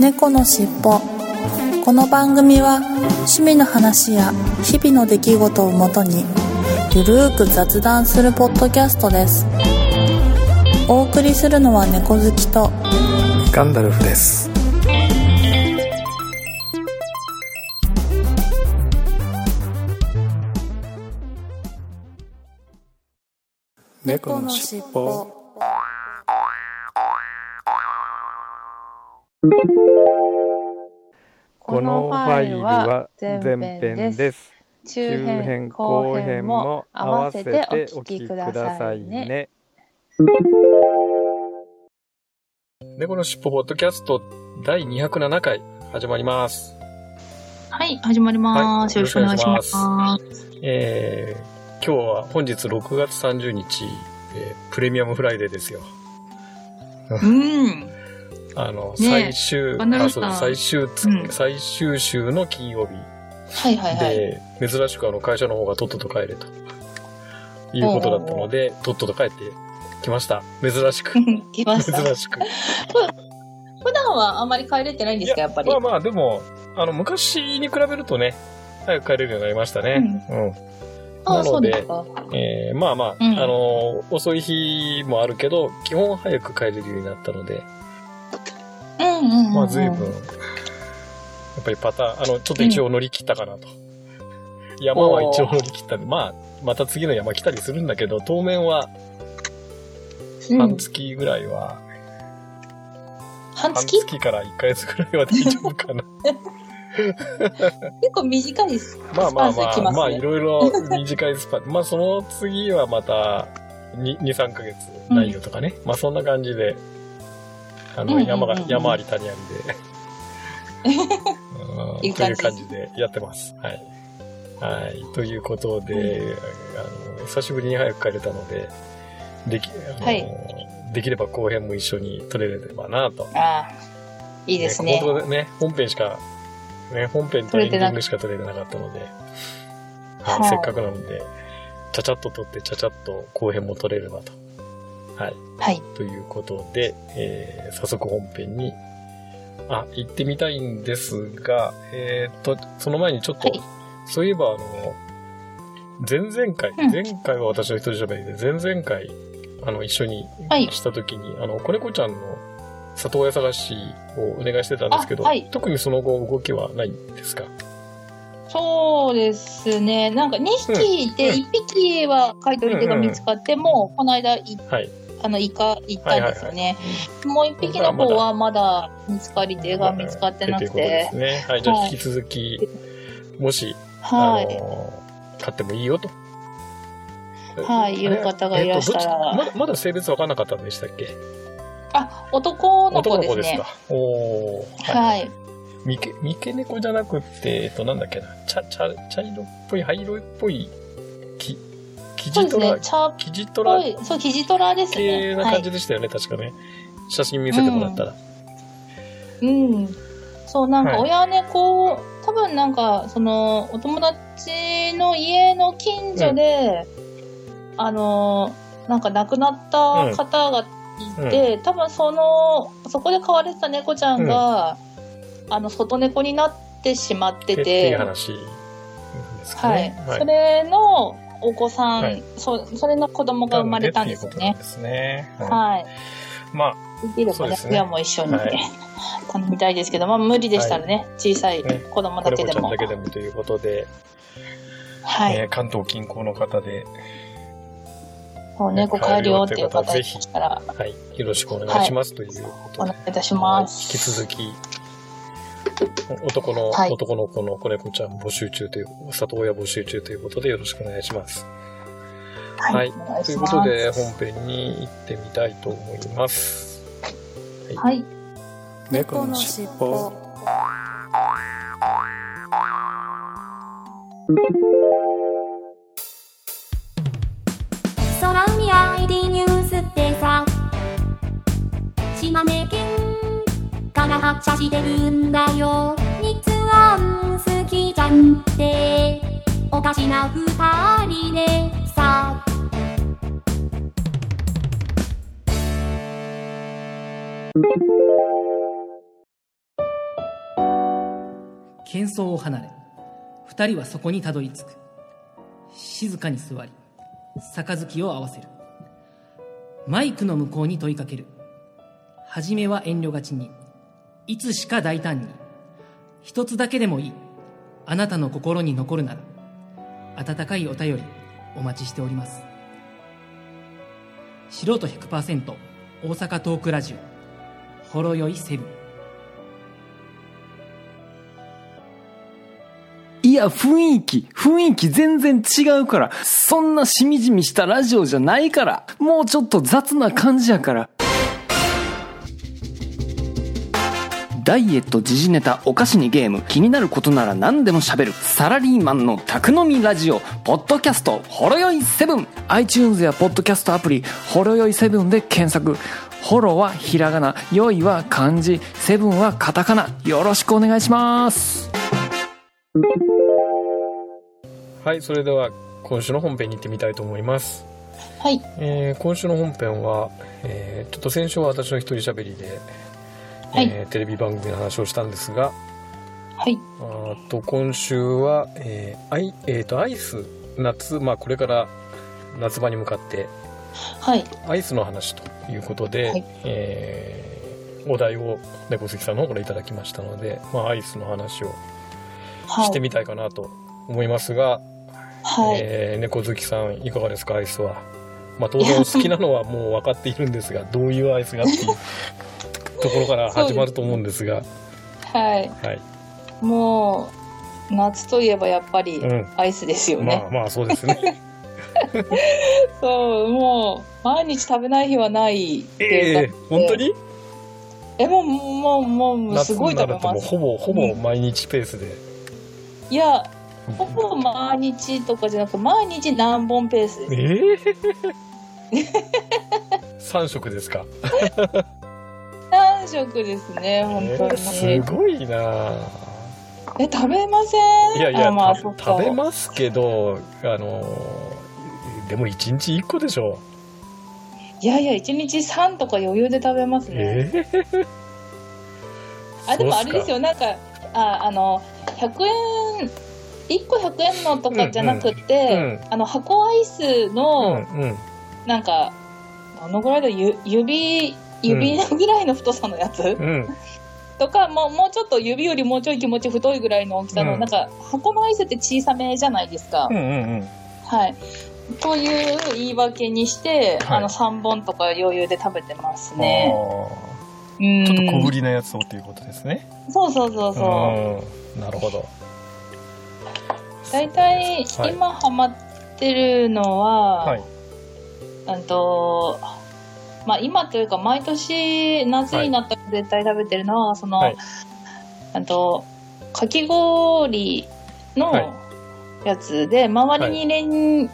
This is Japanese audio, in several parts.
猫のしっぽ。この番組は趣味の話や日々の出来事をもとにゆるーく雑談するポッドキャストです。お送りするのは猫好きとガンダルフです。猫のしっぽ。このファイルは前編です。中編後編も合わせてお聞きくださいね。猫のしっぽポッドキャスト第207回始まります。 はい、始まります。よろしくお願いします。 今日は本日6月30日、プレミアムフライデーですよ。最終週の金曜日で、珍しく会社の方がとっとと帰れということだったので、とっとと帰ってきました。珍しく。 来ました。 珍しく。 普段はあんまり帰れてないんですか、やっぱり。 まあでも、昔に比べるとね、早く帰れるようになりましたね。なので、遅い日もあるけど、基本早く帰れるようになったので、随分、やっぱりパターン、ちょっと一応乗り切ったかなと。山は一応乗り切ったんで、また次の山来たりするんだけど、当面は、半月ぐらいは、 半月から1ヶ月ぐらいは大丈夫かな。 結構短いスパンスいきますね。 いろいろ短いスパン。その次はまた2、3ヶ月ないよとかね。そんな感じで、山あり谷ありで、という感じでやってます。はい。はい。ということで、久しぶりに早く帰れたので、できれば後編も一緒に撮れればなと。 いいですね。 本当ね、本編とエンディングしか撮れてなかったので、せっかくなので、ちゃちゃっと撮って、ちゃちゃっと後編も撮れればと。はい。ということで、早速本編に、行ってみたいんですが、その前にちょっと、そういえば前々回は私の一人喋りで、前々回、一緒にしたときに、子猫ちゃんの里親探しをお願いしてたんですけど、特にその後動きはないんですか？ そうですね。なんか2匹で1匹は飼い取り手が見つかって、もうこの間行ったんですよね。もう1匹の方はまだ見つかり手が見つかってなくて。 ですね。はい、じゃあ引き続き、もし、飼ってもいいよと。 いう方がいらしたら。 まだ性別分かんなかったんでしたっけ？ 男の子ですね。男の子ですか。はい。 三毛猫じゃなくて、なんだっけな、茶色っぽい、灰色っぽい、キジトラ。キジトラ。 そう、キジトラですね。 系な感じでしたよね、確かね。写真見せてもらったら。 そう、なんか親猫、多分なんか、お友達の家の近所で、なんか亡くなった方がいて、多分そこで飼われてた猫ちゃんが、外猫になってしまってて、 っていう話ですかね。 それのお子さん、それの子供が生まれたんですよね。 ですね。 できればね、親も一緒に頼みたいですけど、無理でしたらね、小さい子供だけでも。 子猫ちゃんだけでもということで、関東近郊の方で、 猫飼えるよっていう方でしたら、 よろしくお願いしますということで、 お願いいたします。 引き続き、男の子の子猫ちゃん募集中という、里親募集中ということでよろしくお願いします。ということで本編に行ってみたいと思います。 猫のしっぽ。 空海 ID ニュースってさ、島根県から発車してるんだよ。日安好きじゃんっておかしな二人でさ。 喧騒を離れ、二人はそこにたどり着く。静かに座り、杯を合わせる。マイクの向こうに問いかける。はじめは遠慮がちに、いつしか大胆に。一つだけでもいい。あなたの心に残るなら、温かいお便りお待ちしております。素人 100% 大阪トークラジオ、ほろよい7。 いや、雰囲気全然違うから。そんなしみじみしたラジオじゃないから。もうちょっと雑な感じやから。ダイエット、時事ネタ、お菓子にゲーム、気になることなら何でも喋る。サラリーマンの宅飲みラジオ、ポッドキャスト、ほろよい7。iTunes やポッドキャストアプリ、ほろよい7で検索。ホロはひらがな、よいは漢字、7はカタカナ。よろしくお願いします。 はい、それでは今週の本編に行ってみたいと思います。 はい。 今週の本編は、ちょっと先週は私の一人喋りで、はい、テレビ番組の話をしたんですが、 はい。 今週は、アイス、夏、これから夏場に向かって、 はい。 アイスの話ということで、はい、お題を猫好きさんの方からいただきましたので、アイスの話をしてみたいかなと思いますが、はい、猫好きさんいかがですか、アイスは。当然好きなのはもう分かっているんですが、どういうアイスがっていうところから始まると思うんですが、 はい、はい、もう夏といえばやっぱりアイスですよね。 そうですね。 そう、もう毎日食べない日はないっていうか、 本当に？ もうすごい食べます。 夏になるともうほぼ毎日ペースで。 いや、ほぼ毎日とかじゃなくて毎日何本ペースです。 3食ですか 3食ですね、本当に。 すごいな。 食べません？ いや、食べますけど、でも1日1個でしょ。 いや1日3とか余裕で食べますね。でもあれですよ、なんか100円1個100円のとかじゃなくて、箱アイスの、なんかどのぐらいだ、指のぐらいの太さのやつ、とかもうちょっと指よりもうちょい気持ち太いぐらいの大きさの、なんか箱のアイスって小さめじゃないですか。はい。という言い訳にして、3本とか余裕で食べてますね。 ちょっと小ぶりなやつをということですね。 そう。 なるほど。 だいたい今ハマってるのは、今というか毎年夏になったら絶対食べてるのは、かき氷のやつで、周りに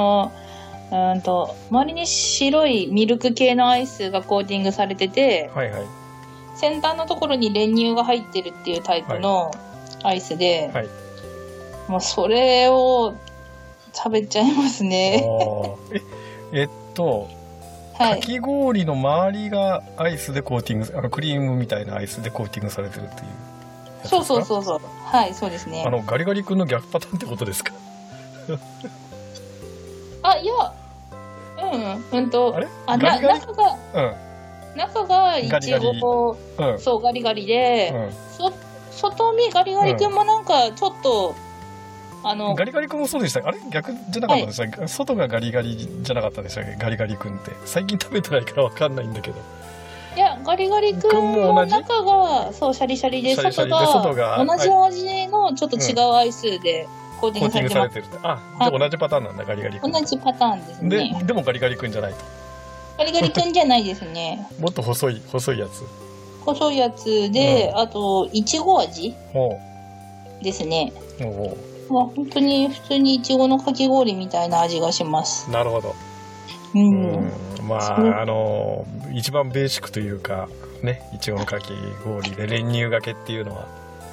周りに白いミルク系のアイスがコーティングされてて、先端のところに練乳が入ってるっていうタイプのアイスで、もうそれを食べちゃいますね。 かき氷の周りがアイスでコーティング、クリームみたいなアイスでコーティングされてるっていうやつですか？ そう。はい、そうですね。 ガリガリ君の逆パターンってことですか？ いや、あれ？中がいちご、そうガリガリで、外見ガリガリ君もなんかちょっと、 ガリガリ君もそうでした。あれ逆じゃなかったでした、外がガリガリじゃなかったでしたっけ？ガリガリ君って最近食べてないから分かんないんだけど。 いや、ガリガリ君の中がそうシャリシャリで、外が同じ味のちょっと違うアイスでコーティングされてます。 じゃあ同じパターンなんだ、ガリガリ君。 同じパターンですね。 でもガリガリ君じゃないと。 ガリガリ君じゃないですね。 もっと細いやつ。 細いやつで、あといちご味ですね。本当に普通にいちごのかき氷みたいな味がします。 なるほど。一番ベーシックというかね、いちごのかき氷で練乳がけっていうのは、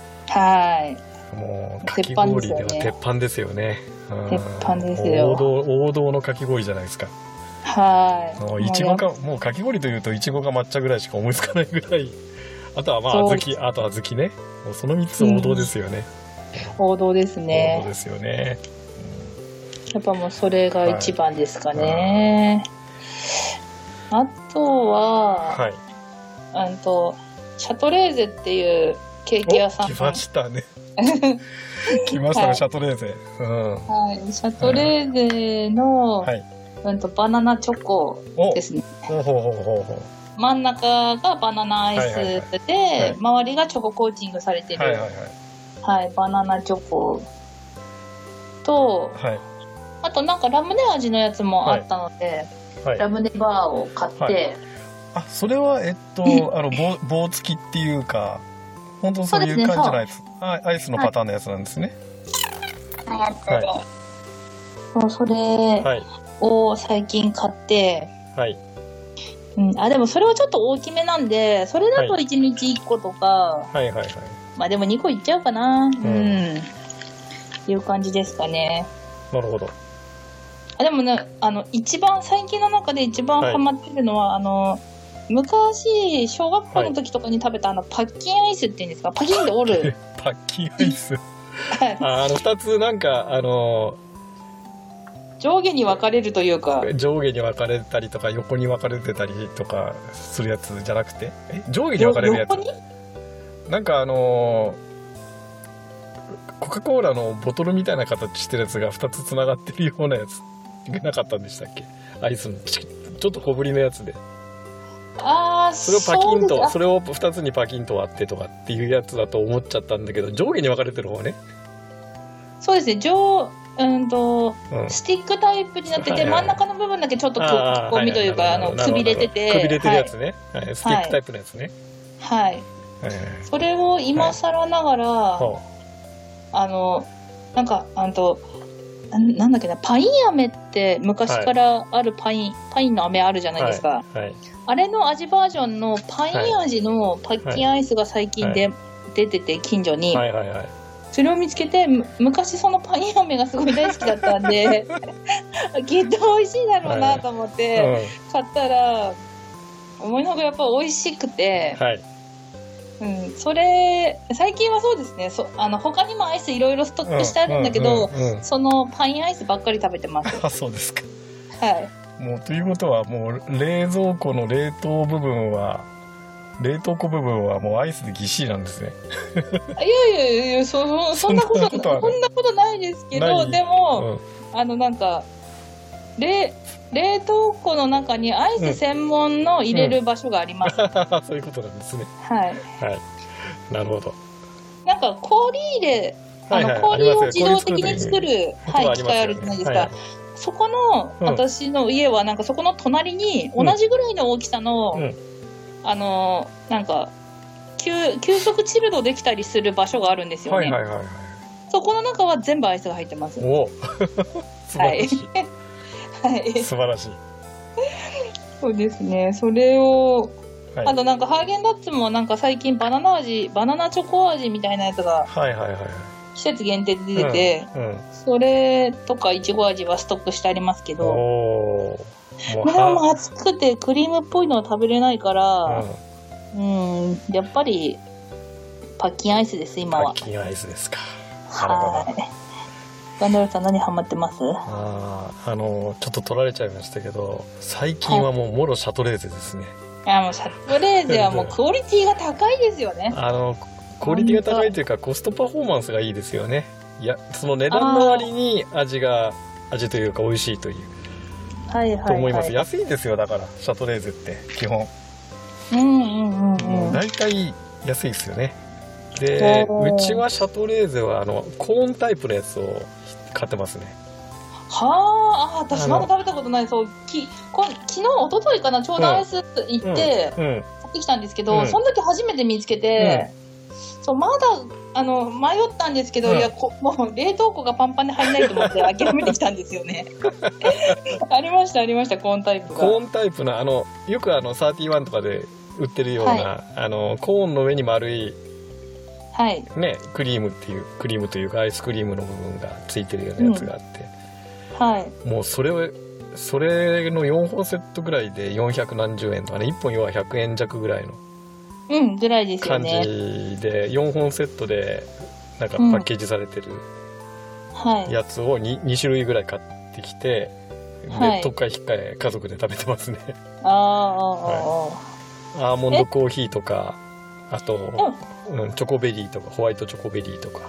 もうかき氷では鉄板ですよね。 鉄板ですよ。 王道のかき氷じゃないですか。いちごか、もうかき氷というといちごか抹茶ぐらいしか思いつかないぐらい。あとは小豆ね。もうその3つ王道ですよね。 王道ですね。 王道ですよね。 やっぱもうそれが一番ですかね。あとは、 はい、 シャトレーゼっていうケーキ屋さん。 来ましたね。来ましたね、はい、シャトレーゼ。 はい、シャトレーゼの、はい、バナナチョコですね。真ん中がバナナアイスで、周りがチョココーティングされてる、はい、バナナチョコと、はい、あとなんかラムネ味のやつもあったので、はい、ラムネバーを買って、はい、 あ、それは棒付きっていうか本当そういう感じのやつ、アイスのパターンのやつなんですね。 はい、それを最近買って、はい、でもそれはちょっと大きめなんで、それだと1日1個とか、はいはいはいはい、まあでも2個いっちゃうかな、っていう感じですかね。 なるほど。 でもね、一番最近の中で一番ハマってるのは、はい、昔小学校の時とかに食べたパッキンアイスっていうんですか、パキンで折るパッキンアイス2つなんか上下に分かれるというか、 上下に分かれたりとか横に分かれてたりとかするやつじゃなくて、上下に分かれるやつ、なんかコカ・コーラのボトルみたいな形してるやつが2つつながってるようなやつなかったんでしたっけ、アイスのちょっと小ぶりのやつで、それをパキンと、それを2つにパキンと割ってとかっていうやつだと思っちゃったんだけど、上下に分かれてる方ね。 そうですね、スティックタイプになってて、真ん中の部分だけちょっとくぼみというかくびれてて、 くびれてるやつね、はい、スティックタイプのやつね、 はい、それを今更ながら、なんかなんだっけな、パイン飴って昔からあるパインの飴あるじゃないですか、はいはい、あれの味バージョンのパイン味のパッキンアイスが最近で、出てて近所に、はいはいはい、それを見つけて、昔そのパイン飴がすごい大好きだったんできっと美味しいだろうなと思って買ったら、思いのほかやっぱ美味しくて、はい、それ最近はそうですね、他にもアイスいろいろストックしてあるんだけど、そのパインアイスばっかり食べてます。 あ、そうですか。 はい。 もうということはもう冷蔵庫の冷凍庫部分はもうアイスでぎっしりなんですね。 いやそんなことないですけど、でも、なんか冷凍庫の中にアイス専門の入れる場所があります、 そういうことなんですね。 はい、 はい、なるほど。 なんか氷入れ、氷を自動的に作る、機械あるじゃないですか、はいはい、そこの、私の家はなんかそこの隣に同じぐらいの大きさの、なんか急速チルドできたりする場所があるんですよね、はいはいはいはい、そこの中は全部アイスが入ってます。 お素晴らしい、はい、素晴らしい。 そうですね、それを、はい、あとなんかハーゲンダッツもなんか最近バナナチョコ味みたいなやつが季節限定で出てて、それとかいちご味はストックしてありますけど、でも暑くてクリームっぽいのは食べれないから、やっぱりパッキンアイスです、今は。 パッキンアイスですか。 はい。ガンダルさん何ハマってます？ ちょっと取られちゃいましたけど、最近はもうもろシャトレーゼですね。 もうシャトレーゼはもうクオリティが高いですよね。 クオリティが高いというかコストパフォーマンスがいいですよね。いや、その値段の割に味というか美味しいという、はいはいはい、と思います。安いですよ、だからシャトレーゼって基本。だいたい安いですよね。で、うちはシャトレーゼはコーンタイプのやつを買ってますね。 はあ、私まだ食べたことない。そう、昨日一昨日かな、ちょうどアイス行って買ってきたんですけど、その時初めて見つけて、そう、まだ迷ったんですけど、いや、もう冷凍庫がパンパンで入んないと思って諦めてきたんですよね。ありましたコーンタイプが。 コーンタイプのよく31とかで売ってるような、はい、コーンの上に丸い、はいね、クリームというかアイスクリームの部分がついてるようなやつがあって、はい、もうそれの4本セットぐらいで400何十円とかね、1本要は100円弱ぐらいのぐらいですよね。 感じで4本セットでなんかパッケージされてるやつを 2種類ぐらい買ってきて、で、特会引っかえ家族で食べてますね。アーモンドコーヒーとか、あと、チョコベリーとか、ホワイトチョコベリーとか。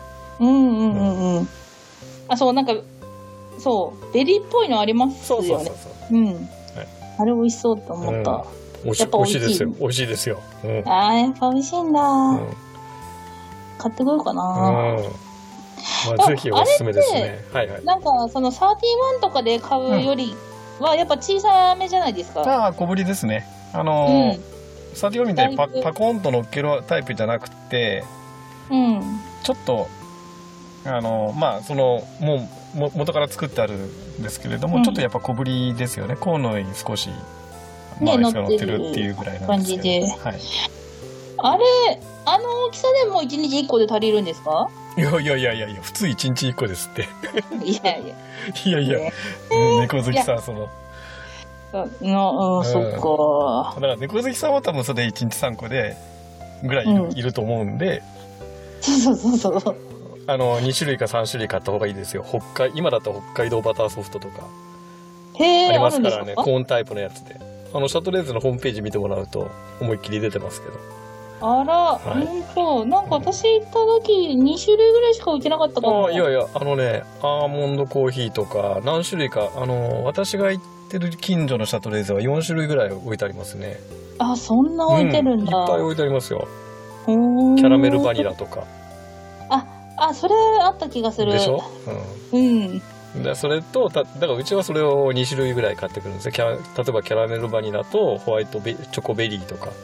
あ、そう、なんか、そう、ベリーっぽいのありますよね。そう。あれ美味しそうと思った。 美味しいですよ。美味しいですよ。 やっぱ美味しいんだ。買ってこようかな。 ぜひおすすめですね。 なんか、その31とかで買うよりは、やっぱ小さめじゃないですか。 小ぶりですね。31みたいにパコンと乗っけるタイプじゃなくて、ちょっと、その、もう元から作ってあるんですけれども、ちょっとやっぱ小ぶりですよね。コーンの上に少し、アイスが乗ってるっていうぐらいなんですけど。 あれ、あの大きさでも1日1個で足りるんですか？ いや、普通1日1個ですって。いや、猫好きさん、その。 そっか。 だから猫好きさんは多分それ1日3個で、ぐらいいると思うんで。 そう。 2種類か3種類買った方がいいですよ。今だと北海道バターソフトとか。ありますからね、コーンタイプのやつで。シャトレーゼのホームページ見てもらうと、思いっきり出てますけど。 あら、なんか私行った時2種類ぐらいしか置いてなかったかな。 いや、アーモンドコーヒーとか何種類か、私が行ってる近所のシャトレーゼは4種類ぐらい置いてありますね。 あ、そんな置いてるんだ。 いっぱい置いてありますよ。キャラメルバニラとか。 それあった気がする。 でしょ？それと、だからうちはそれを2種類ぐらい買ってくるんですよ。例えばキャラメルバニラとホワイトチョコベリーとか。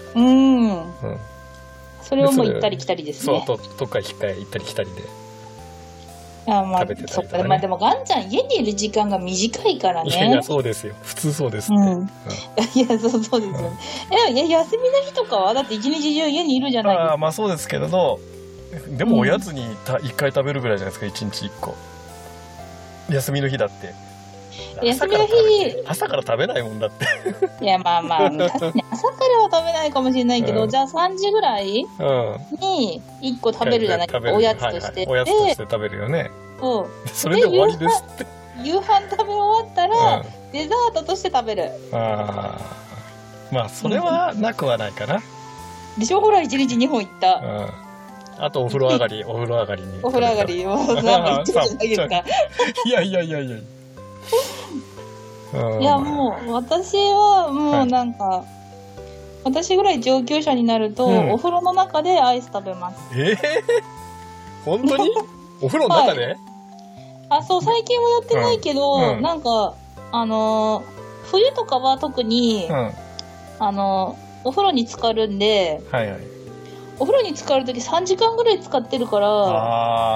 それをもう行ったり来たりですね。 そう、とか引っかえ行ったり来たりで。食べてたりとかね。でもガンちゃん家にいる時間が短いからね。 いや、そうですよ。普通そうですって。 いや、そうですよね。休みの日とかはだって一日中家にいるじゃないですか。 そうですけれど、でもおやつに1回食べるぐらいじゃないですか、1日1個。休みの日だって。 休みの日朝から食べないもんだって。 いや、確かに朝からは食べないかもしれないけど、じゃあ3時ぐらいに1個食べるじゃないですか、おやつとして。 おやつとして食べるよね。それで終わりですって。 夕飯食べ終わったら、デザートとして食べる。 それはなくはないかな。 でしょ、ほら、1日2本行った。 あとお風呂上がりに。 お風呂上がりをなんか言ってるじゃないですか。 いや。 いや、もう私はもうなんか、私ぐらい上級者になると、お風呂の中でアイス食べます。 本当に？お風呂の中で？ そう、最近はやってないけど、なんか冬とかは特に、お風呂に浸かるんで、お風呂に浸かるとき3時間ぐらい浸かってるから、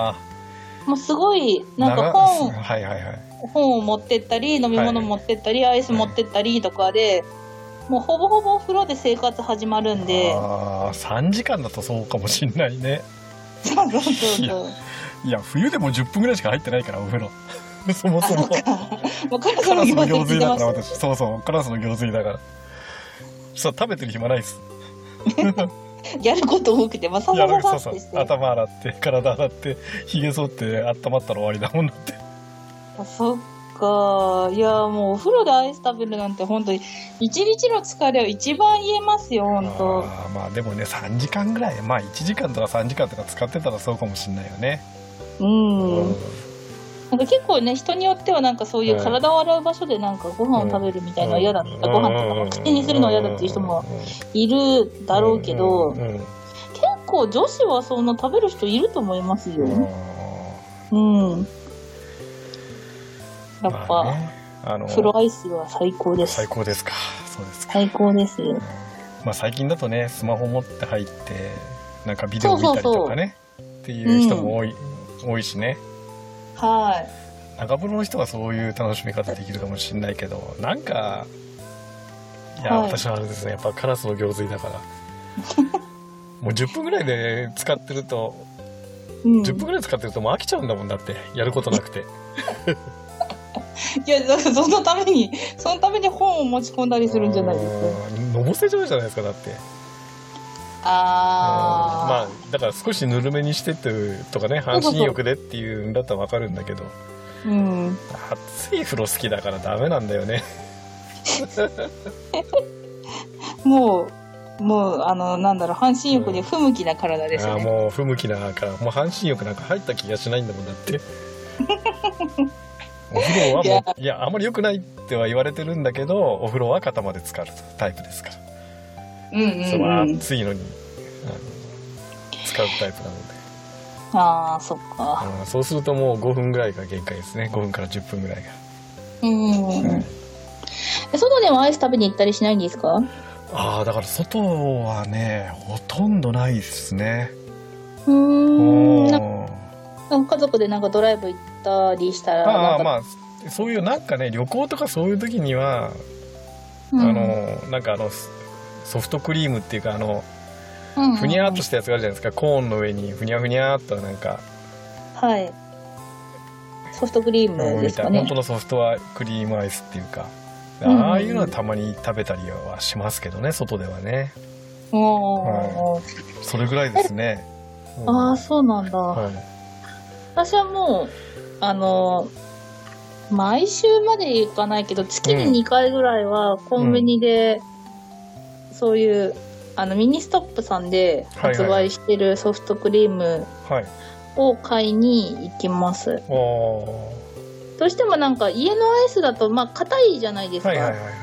もうすごい、なんか本を持ってったり、飲み物持ってったり、アイス持ってったりとかで、もうほぼほぼお風呂で生活始まるんで。 3時間だとそうかもしんないね。 そう。 いや、冬でも10分ぐらいしか入ってないから、お風呂。そもそも。 もうカラスの行水だから、私。そう、カラスの行水だから。食べてる暇ないっす。 やること多くて、さってして。 頭洗って、体洗って、髭剃って温まったら終わりだもんだって。 そっか。いや、もうお風呂でアイス食べるなんて本当に一日の疲れを一番言えますよ、本当。 でもね、3時間ぐらい、1時間とか3時間とか使ってたらそうかもしんないよね。 なんか結構ね、人によってはなんかそういう体を洗う場所でなんかご飯を食べるみたいなのは嫌だった。ご飯とか口にするのは嫌だっていう人もいるだろうけど、結構女子はそんな食べる人いると思いますよ。やっぱ、風呂アイスは最高です。 最高ですか。そうですか。 最高です。 最近だとね、スマホ持って入ってなんかビデオ見たりとかねっていう人も多いしね。長風呂の人はそういう楽しみ方できるかもしれないけど、なんか私はあれですね、やっぱカラスの行水だからもう10分ぐらいで使ってると、10分ぐらい使ってるともう飽きちゃうんだもんだって、やることなくていや、だからそのために本を持ち込んだりするんじゃないですか。 のぼせちゃうじゃないですか、だって。 だから少しぬるめにしてとかね、半身浴でっていうんだったらわかるんだけど、 うん、 熱い風呂好きだからダメなんだよね。 もうなんだろう、半身浴で不向きな体ですね。 もう不向きなから、もう半身浴なんか入った気がしないんだもんだって。お風呂はもう、いやあんまり良くないっては言われてるんだけど、お風呂は肩まで浸かるタイプですから。その暑いのに使うタイプなので。 ああ、そっか。 そうするともう5分ぐらいが限界ですね。5分から10分ぐらいが。 外ではアイス食べに行ったりしないんですか？ だから外はね、ほとんどないですね。 なんか家族でなんかドライブ行ったりしたら、 まあそういうなんかね、旅行とかそういう時には、なんかソフトクリームっていうかふにゃーっとしたやつがあるじゃないですか。コーンの上にふにゃふにゃーっとなんか、 はい、ソフトクリームですかね。 本当のソフトクリームアイスっていうか、ああいうのはたまに食べたりはしますけどね、外ではね。それぐらいですね。 そうなんだ。私はもう毎週まで行かないけど、月に2回ぐらいはコンビニで、そういうミニストップさんで発売してるソフトクリームを買いに行きます。どうしてもなんか家のアイスだと硬いじゃないですか。柔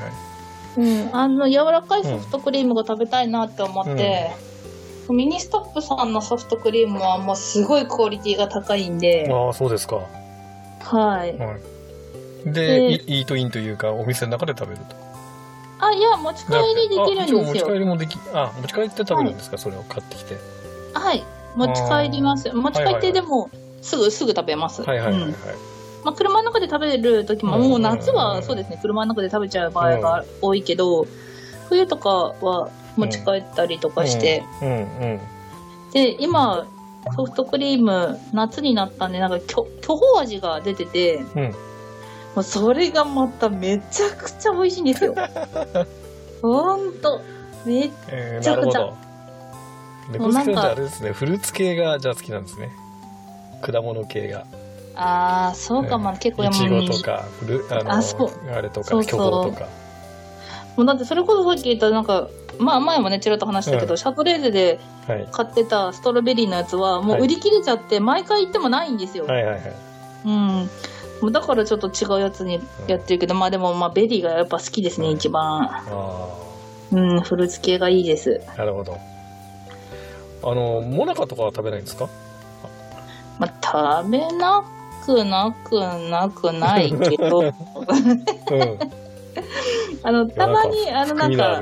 らかいソフトクリームが食べたいなって思って、ミニストップさんのソフトクリームはもうすごいクオリティが高いんで。 そうですか。 はい。 で、イートインというかお店の中で食べると。 いや、持ち帰りできるんですよ。 持ち帰りも持ち帰って食べるんですか？それを買ってきて。 はい、持ち帰ります。持ち帰ってでもすぐ食べます。車の中で食べる時も、もう夏はそうですね、車の中で食べちゃう場合が多いけど、冬とかは持ち帰ったりとかして、で今ソフトクリーム夏になったんで、なんか巨峰味が出てて、もうそれがまためちゃくちゃ美味しいんですよ。ほんとめっちゃくちゃ。 猫好きなんであれですね、フルーツ系がじゃあ好きなんですね。果物系が。 そうかも、結構いちごとかあれとか巨峰とか。 もうだってそれこそさっき言ったなんか、前もねちらっと話したけど、シャトレーゼで買ってたストロベリーのやつはもう売り切れちゃって、毎回行ってもないんですよ。だからちょっと違うやつにやってるけど、でもベリーがやっぱ好きですね、一番。フルーツ系がいいです。 なるほど。モナカとかは食べないんですか？ 食べなくないけど、たまになんか、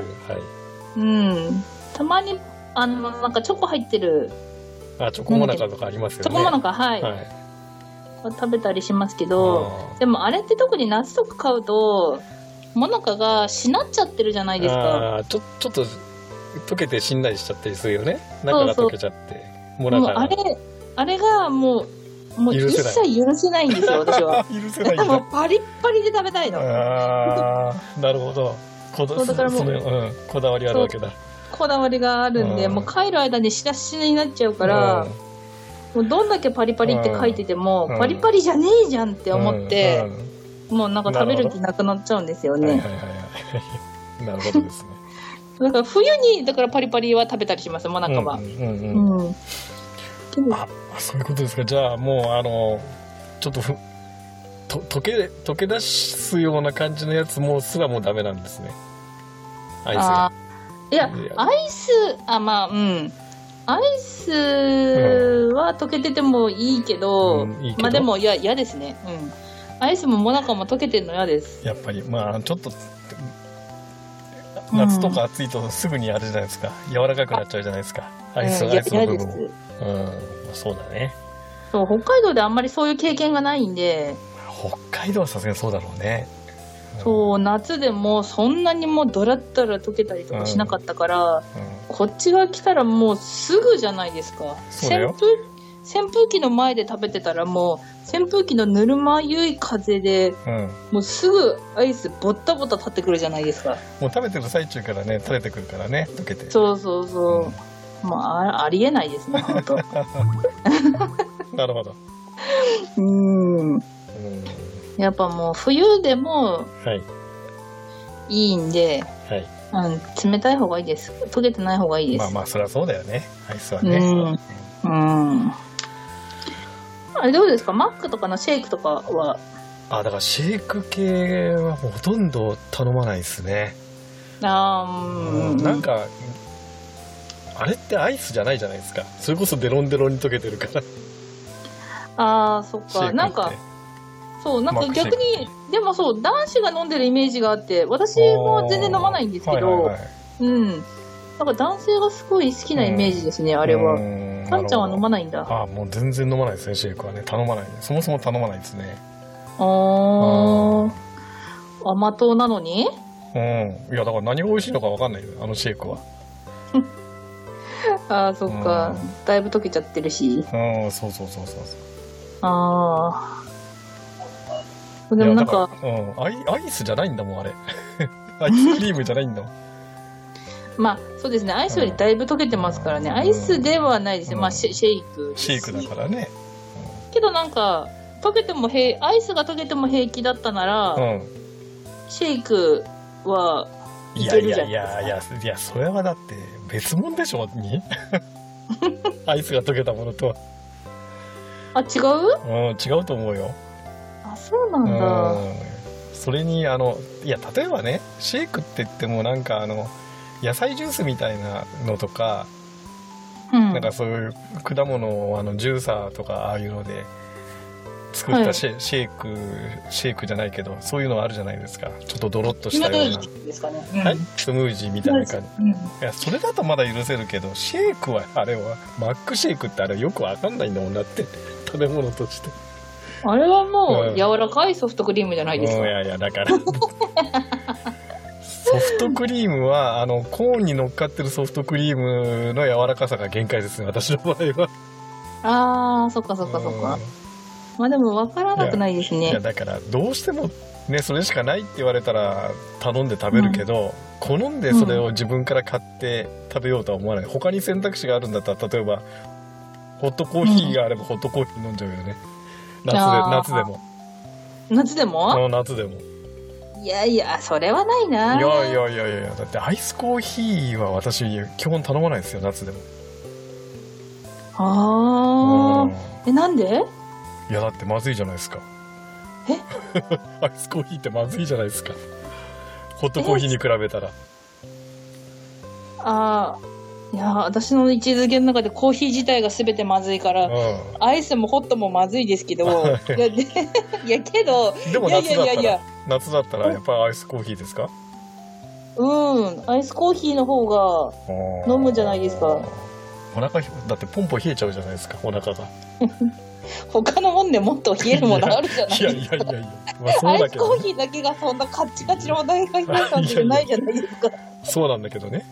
たまになんかチョコ入ってる、 チョコモナカとかありますよね。 チョコモナカ、食べたりしますけど、でもあれって特に夏とか買うとモナカがしなっちゃってるじゃないですか。 ちょっと溶けてしんなりしちゃったりするよね。中が溶けちゃってモナカがあれがもう一切許せないんですよ、私は。 許せないんだ。 もうパリッパリで食べたいの。 なるほど。だからもう、こだわりあるわけだ。 こだわりがあるんで、もう帰る間にしなしなになっちゃうから、もうどんだけパリパリって書いてても、パリパリじゃねえじゃんって思って、もうなんか食べる気なくなっちゃうんですよね。 なるほどですね。 だから冬にパリパリは食べたりします、モナカは。 そういうことですか。じゃあもうちょっと溶け出すような感じのやつもすらもうダメなんですね、アイスが。 いや、アイスアイスは溶けててもいいけど、でも嫌ですね。アイスもモナカも溶けてるの嫌です。 やっぱりちょっと夏とか暑いとすぐにあれじゃないですか、柔らかくなっちゃうじゃないですか、アイスの部分も。そうだね。 そう、北海道であんまりそういう経験がないんで。 北海道はさすがにそうだろうね。 そう、夏でもそんなにもうドラッドラ溶けたりとかしなかったから、こっちが来たらもうすぐじゃないですか。扇風機の前で食べてたらもう扇風機のぬるま湯い風で、もうすぐアイスボッタボタ立ってくるじゃないですか。 もう食べてる最中からね垂れてくるからね、溶けて。 そう、 ありえないですね、本当。 なるほど。 やっぱもう冬でもいいんで、はい、冷たい方がいいです。溶けてない方がいいです。 まあまあそりゃそうだよね、アイスはね。 あれどうですか、マックとかのシェイクとかは。 だからシェイク系はほとんど頼まないですね。なんかあれってアイスじゃないじゃないですか。それこそデロンデロンに溶けてるから。 そっか。なんかそう、なんか逆にでもそう、男子が飲んでるイメージがあって、私も全然飲まないんですけど、なんか男性がすごい好きなイメージですね、あれは。かんちゃんは飲まないんだ。 もう全然飲まないですね、シェイクはね。頼まない。そもそも頼まないですね。 甘党なのに？ いやだから何が美味しいのか分かんないよ、あのシェイクは。 そっか、だいぶ溶けちゃってるし。 そう。 でもなんか、 アイスじゃないんだもん、あれ。アイスクリームじゃないんだもん。 まあそうですね、アイスよりだいぶ溶けてますからね。アイスではないですね。まあシェイク。 シェイクだからね。 けどなんか溶けてもアイスが溶けても平気だったなら、シェイクはいけるじゃん。いやそれはだって別物でしょに。アイスが溶けたものとは。 違う？ 違うと思うよ。 そうなんだ。 それに例えばね、シェイクって言ってもなんか野菜ジュースみたいなのとか、なんかそういう果物をジューサーとかああいうので作ったシェイクじゃないけど、そういうのあるじゃないですか。ちょっとドロッとしたようなスムージーみたいな感じ。いやそれだとまだ許せるけど、シェイクはあれはマックシェイクってあれよくわかんないんだもんだって、食べ物として。 あれはもう柔らかいソフトクリームじゃないですか。 いやだからソフトクリームはコーンに乗っかってるソフトクリームの柔らかさが限界ですね、私の場合は。そっか。まあでも分からなくないですね。 いやだからどうしてもね、それしかないって言われたら頼んで食べるけど、好んでそれを自分から買って食べようとは思わない。他に選択肢があるんだったら、例えばホットコーヒーがあればホットコーヒー飲んじゃうよね。夏でも。 夏でも？ 夏でも。 いやそれはないな。 いやだってアイスコーヒーは私基本頼まないですよ、夏でも。 なんで？ いやだってまずいじゃないですか。アイスコーヒーってまずいじゃないですか、ホットコーヒーに比べたら。 いや私の位置づけの中でコーヒー自体が全てまずいから、アイスもホットもまずいですけど、いやけど、 でも夏だったらやっぱりアイスコーヒーですか？ アイスコーヒーの方が飲むじゃないですか。 お腹だってポンポン冷えちゃうじゃないですか、お腹が。 他のもんでもっと冷えるものあるじゃないですか。アイスコーヒーだけがそんなカッチカチのお腹が冷えたんじゃないじゃないですか。 そうなんだけどね。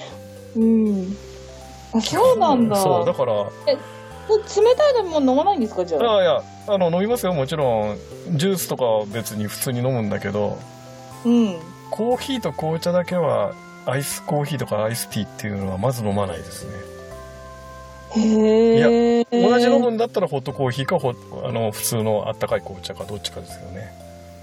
そうなんだ。 そうだから。 冷たい飲み物飲まないんですか、じゃあ？ いや飲みますよ、もちろん。ジュースとかは別に普通に飲むんだけど、コーヒーと紅茶だけはアイスコーヒーとかアイスティーっていうのはまず飲まないですね。いや同じ飲むんだったらホットコーヒーか普通のあったかい紅茶かどっちかですよね。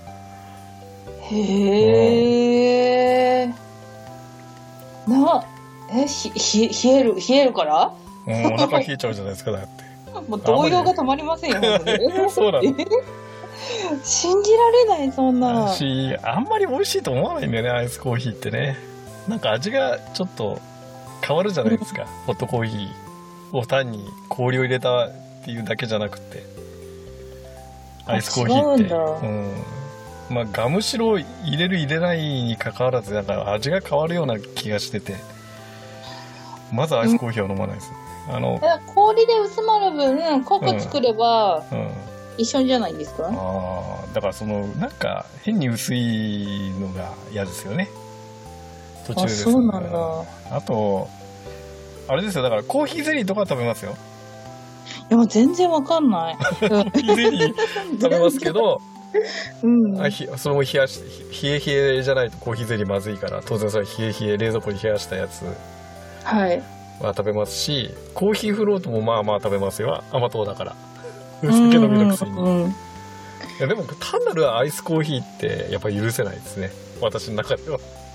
冷えるから？ お腹冷えちゃうじゃないですか、だって。 もう動揺が止まりませんよ。 そうなの。 信じられない、そんな。 あんまり美味しいと思わないんだよね、アイスコーヒーってね。なんか味がちょっと変わるじゃないですか。ホットコーヒーを単に氷を入れたっていうだけじゃなくて、アイスコーヒーってまあガムシロ入れる入れないに関わらず、なんか味が変わるような気がしてて、まずアイスコーヒーは飲まないです。 氷で薄まる分濃く作れば一緒じゃないですか？ だからなんか変に薄いのが嫌ですよね、途中です。 そうなんだ。 あとあれですよ、だからコーヒーゼリーとか食べますよ。 いや全然わかんない。 コーヒーゼリー食べますけどそれも冷えじゃないとコーヒーゼリーまずいから、当然それ冷え冷蔵庫に冷やしたやつは食べますし、コーヒーフロートもまあまあ食べますよ。甘党だから。酒飲みのくせに。いやでも単なるアイスコーヒーってやっぱり許せないですね。私の中では。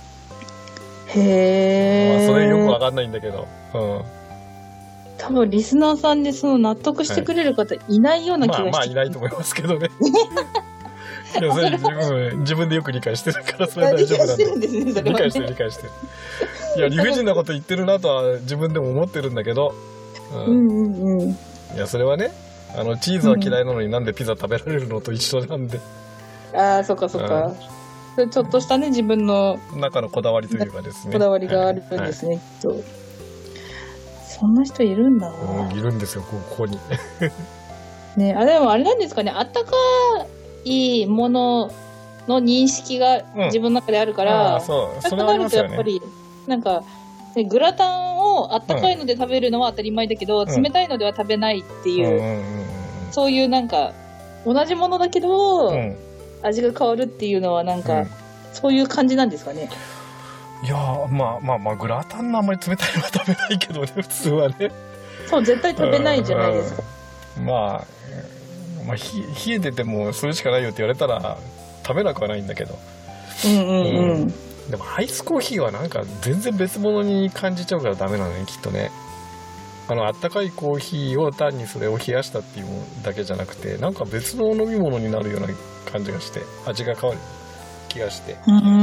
へー。 まあそれよくわかんないんだけど。 多分リスナーさんでその納得してくれる方いないような気がして、 まあいないと思いますけどね。いやそれ自分でよく理解してるからそれは大丈夫なんで。理解してる。いや理不尽なこと言ってるなとは自分でも思ってるんだけど、いやそれはね、チーズは嫌いなのになんでピザ食べられるのと一緒なんで。 ああ、そっかそっか。ちょっとしたね、自分の中のこだわりというかですね。 こだわりがあるんですね、きっと。そんな人いるんだな。 いるんですよ、ここに。 ね、でもあれなんですかね、あったかいものの認識が自分の中であるから、そうなるとやっぱり、なんか、グラタンをあったかいので食べるのは当たり前だけど、冷たいのでは食べないっていう、そういうなんか、同じものだけど、味が変わるっていうのはなんか、そういう感じなんですかね。 いやまあグラタンのあんまり冷たいのは食べないけどね、普通はね。 そう、絶対食べないじゃないですか。 まあ冷えててもそれしかないよって言われたら食べなくはないんだけど。でもアイスコーヒーはなんか全然別物に感じちゃうからダメなのね、きっとね。あったかいコーヒーを単にそれを冷やしたっていうだけじゃなくて、なんか別の飲み物になるような感じがして、味が変わる気がして。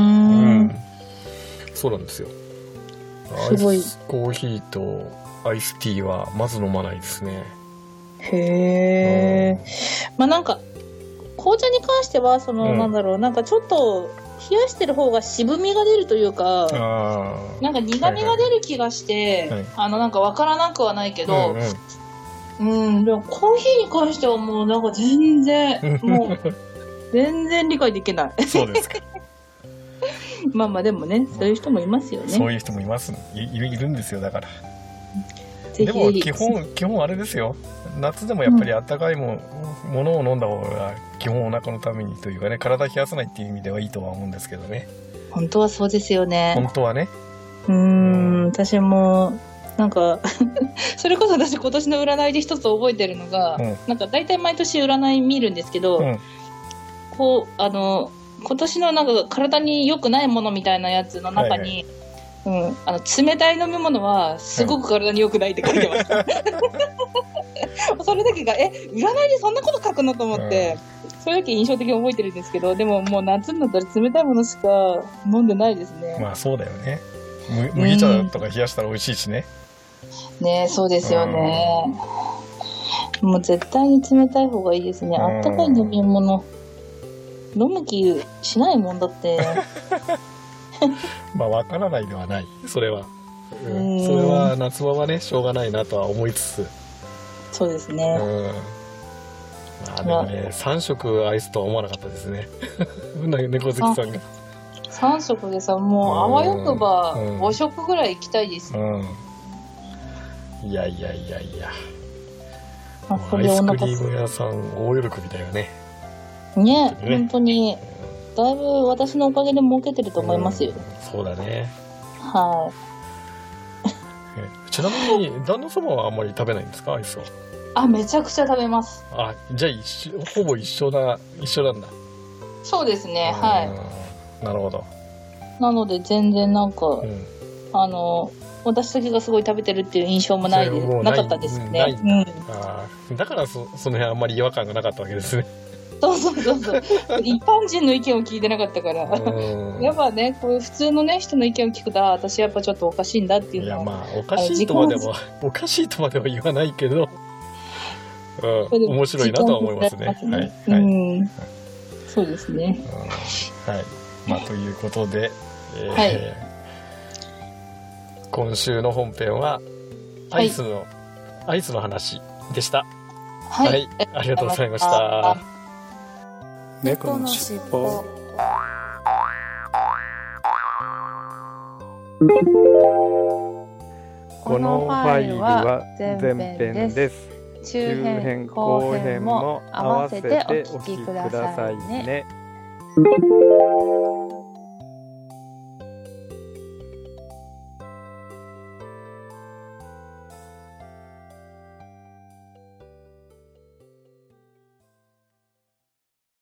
そうなんですよ。アイスコーヒーとアイスティーはまず飲まないですね。 へー。まあなんか紅茶に関してはなんだろう、なんかちょっと冷やしてる方が渋みが出るというか、なんか苦みが出る気がして、なんかわからなくはないけど、でもコーヒーに関してはもうなんか全然理解できない。 そうですか。 まあでもね、そういう人もいますよね。 そういう人もいるんですよ、だから。でも基本あれですよ。夏でもやっぱり温かいものを飲んだ方が基本お腹のためにというかね、体冷やさないっていう意味ではいいとは思うんですけどね。 本当はそうですよね。 本当はね。 私もなんかそれこそ私今年の占いで一つ覚えてるのが、なんか大体毎年占い見るんですけど、こう今年のなんか体に良くないものみたいなやつの中に、冷たい飲み物はすごく体に良くないって書いてました。それだけが占いでそんなこと書くのと思って、それだけ印象的に覚えてるんですけど、でももう夏になったら冷たいものしか飲んでないですね。 まあそうだよね。麦茶とか冷やしたら美味しいしね。 ね、そうですよね。もう絶対に冷たい方がいいですね。あったかい飲み物飲む気しないもんだって。 まあ分からないではない、それは。それは夏場はねしょうがないなとは思いつつ。 そうですね。 でもね、3食アイスとは思わなかったですね。猫好きさんが。 3食でさ、もうあわよくば5食ぐらい行きたいですよ。 いや。アイスクリーム屋さん大喜びだよね。 ね、本当にだいぶ私のおかげで儲けてると思いますよ。 そうだね。 はい。 ちなみに旦那様はあんまり食べないんですか、アイスは？ めちゃくちゃ食べます。 じゃあほぼ一緒なんだ。 そうですね、はい。 なるほど。 なので全然なんか、私だけがすごい食べてるっていう印象もなかったですね。 だからその辺あんまり違和感がなかったわけですね。 そう一般人の意見を聞いてなかったからやっぱね、こういう普通のね人の意見を聞くと、私やっぱちょっとおかしいんだっていうのは。 いやまあおかしいとまでは言わないけど、面白いなとは思いますね。はい。 そうですね。 はい。まあということで、今週の本編はアイスの話でした。はい、ありがとうございました。 猫のしっぽ。 このファイルは前編です。中編後編も合わせてお聞きくださいね。